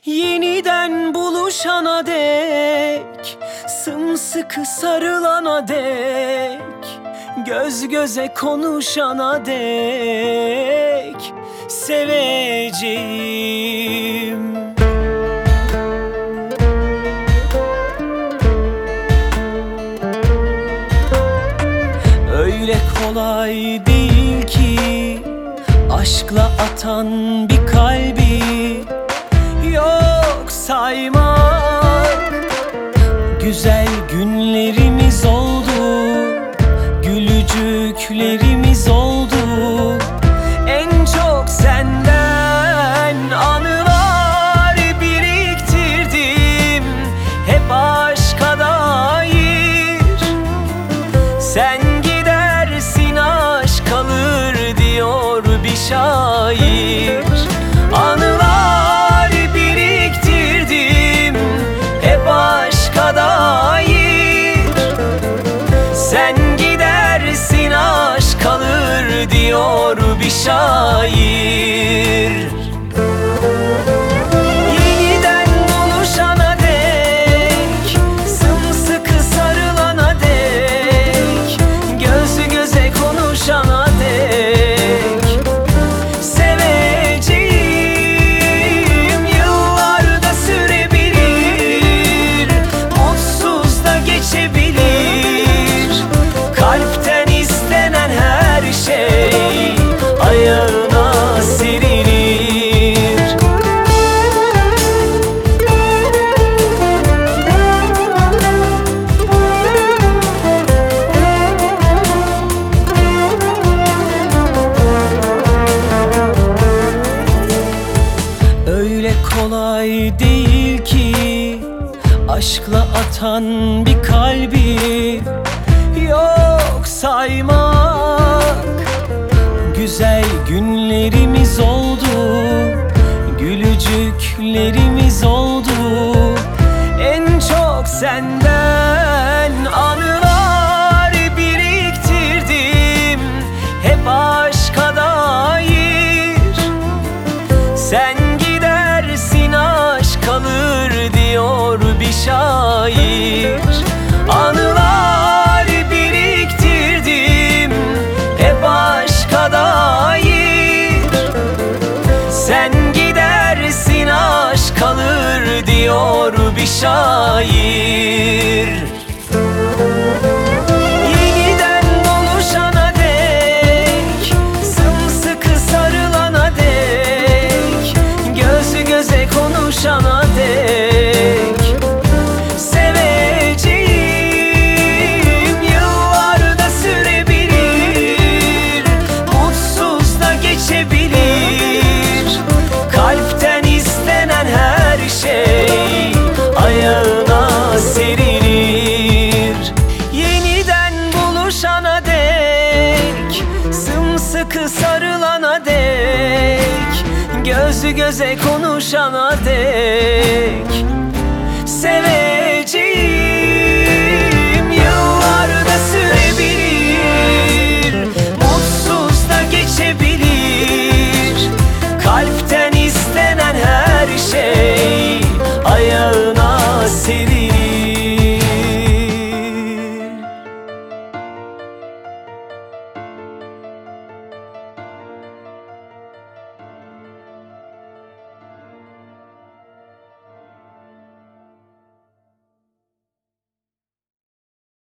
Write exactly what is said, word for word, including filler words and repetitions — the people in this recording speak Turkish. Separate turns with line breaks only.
Yeniden buluşana dek, sımsıkı sarılana dek, göz göze konuşana dek seveceğim. Öyle kolay değil ki aşkla atan bir kalbi yok saymak. Güzel günlerimiz oldu, gülücüklerimiz oldu. En çok senden anılar biriktirdim, hep aşka dair. Sen gidersin aşk kalır diyor bir şair. Anılar biriktirdim, hep aşka dair. Sen gidersin aşk kalır diyor bir şair. Yeniden buluşana dek, sımsıkı sarılana dek, göz göze konuşana dek seveceğim. Yıllarda sürebilir, mutsuz da geçebilir. Kalpten istenen her şey ayağına serilir. Öyle kolay değil ki aşkla atan bir kalbi yok saymak. Güzel günlerimiz oldu, gülücüklerimiz oldu. En çok senden anılar biriktirdim, hep aşka dair. Sen gidersin aşk kalır diyor bir şair. Anılar biriktirdim, hep aşka dair. Sen gidersin aşk kalır diyor bir şair. Yeniden buluşana dek, sımsıkı sarılana dek, göz göze konuşana dek seveceğim. Yıllarda sürebilir, mutsuz da geçebilir. Kalpten istenen her şey ayağına serilir. Yeniden buluşana dek, sımsıkı sarılana dek, göz göze konuşana dek seveceğim.